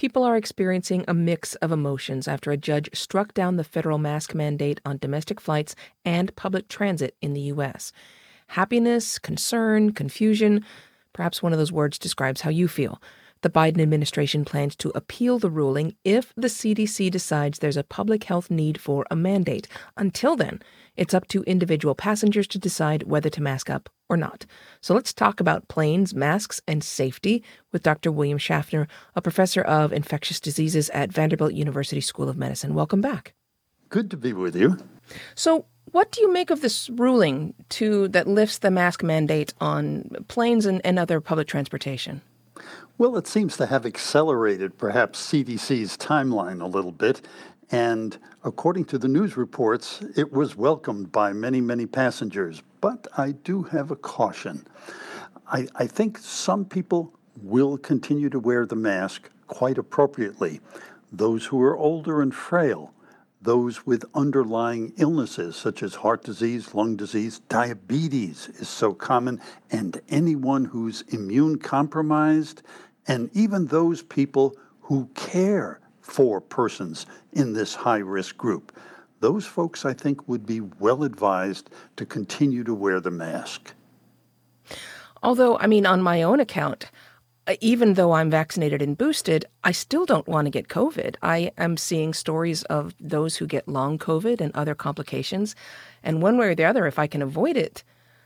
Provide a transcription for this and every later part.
People are experiencing a mix of emotions after a judge struck down the federal mask mandate on domestic flights and public transit in the U.S. Happiness, concern, confusion. Perhaps one of those words describes how you feel. The Biden administration plans to appeal the ruling if the CDC decides there's a public health need for a mandate. Until then, it's up to individual passengers to decide whether to mask up or not. So let's talk about planes, masks, and safety with Dr. William Schaffner, a professor of infectious diseases at Vanderbilt University School of Medicine. Welcome back. Good to be with you. So what do you make of this ruling that lifts the mask mandate on planes and other public transportation? Well, it seems to have accelerated perhaps CDC's timeline a little bit, and according to the news reports, it was welcomed by many, many passengers. But I do have a caution. I think some people will continue to wear the mask quite appropriately. Those who are older and frail, those with underlying illnesses such as heart disease, lung disease, diabetes is so common, and anyone who's immune compromised, and even those people who care for persons in this high-risk group. Those folks, I think, would be well advised to continue to wear the mask. Although, on my own account, even though I'm vaccinated and boosted, I still don't want to get COVID. I am seeing stories of those who get long COVID and other complications. And one way or the other, if I can avoid it,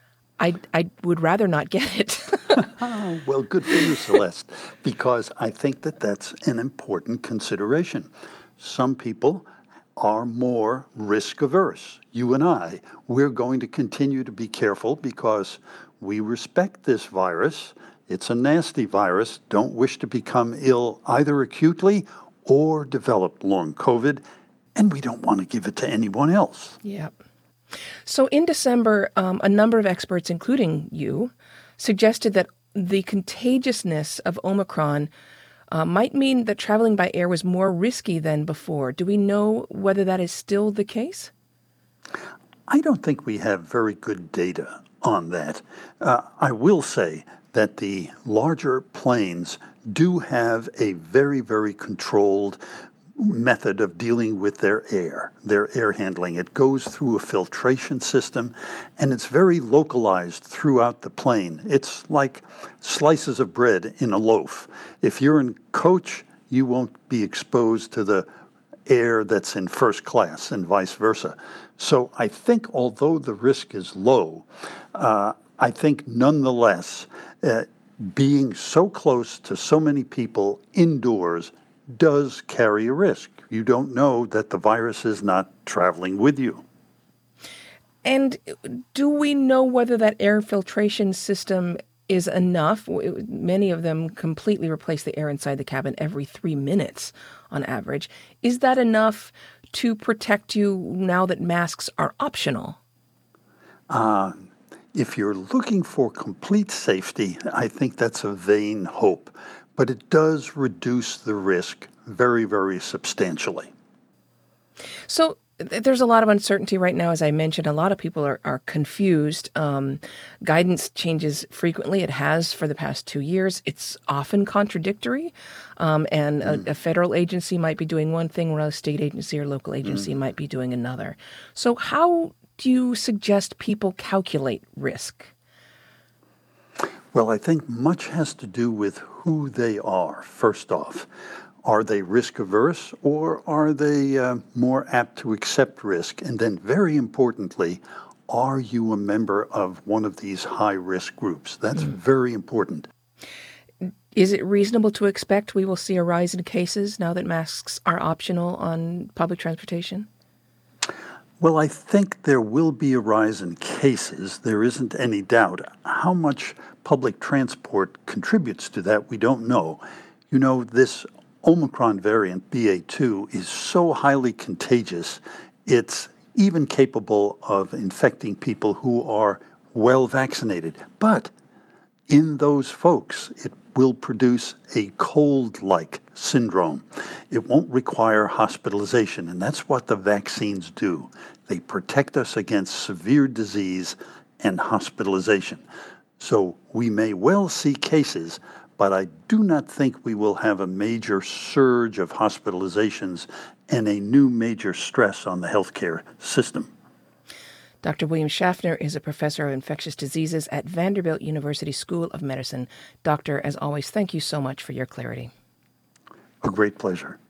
I would rather not get it. Well, good for you, Celeste, because I think that that's an important consideration. Some people are more risk averse. You and I, we're going to continue to be careful because we respect this virus. It's a nasty virus, don't wish to become ill either acutely or develop long COVID, and we don't want to give it to anyone else. Yeah. So in December, a number of experts, including you, suggested that the contagiousness of Omicron might mean that traveling by air was more risky than before. Do we know whether that is still the case? I don't think we have very good data on that. I will say that the larger planes do have a very, very controlled method of dealing with their air handling. It goes through a filtration system, and it's very localized throughout the plane. It's like slices of bread in a loaf. If you're in coach, you won't be exposed to the air that's in first class and vice versa. So I think although the risk is low, I think nonetheless, being so close to so many people indoors does carry a risk. You don't know that the virus is not traveling with you. And do we know whether that air filtration system is enough? Many of them completely replace the air inside the cabin every 3 minutes on average. Is that enough to protect you now that masks are optional? If you're looking for complete safety, I think that's a vain hope. But it does reduce the risk very, very substantially. So there's a lot of uncertainty right now. As I mentioned, a lot of people are confused. Guidance changes frequently. It has for the past 2 years. It's often contradictory. And a federal agency might be doing one thing, while a state agency or local agency might be doing another. So how do you suggest people calculate risk? Well, I think much has to do with who they are, first off. Are they risk averse, or are they more apt to accept risk? And then very importantly, are you a member of one of these high risk groups? That's very important. Is it reasonable to expect we will see a rise in cases now that masks are optional on public transportation? Well, I think there will be a rise in cases. There isn't any doubt. How much public transport contributes to that, we don't know. You know, this Omicron variant, BA2, is so highly contagious, it's even capable of infecting people who are well vaccinated. But in those folks, it will produce a cold-like syndrome. It won't require hospitalization, and that's what the vaccines do. They protect us against severe disease and hospitalization. So we may well see cases, but I do not think we will have a major surge of hospitalizations and a new major stress on the healthcare system. Dr. William Schaffner is a professor of infectious diseases at Vanderbilt University School of Medicine. Doctor, as always, thank you so much for your clarity. A great pleasure.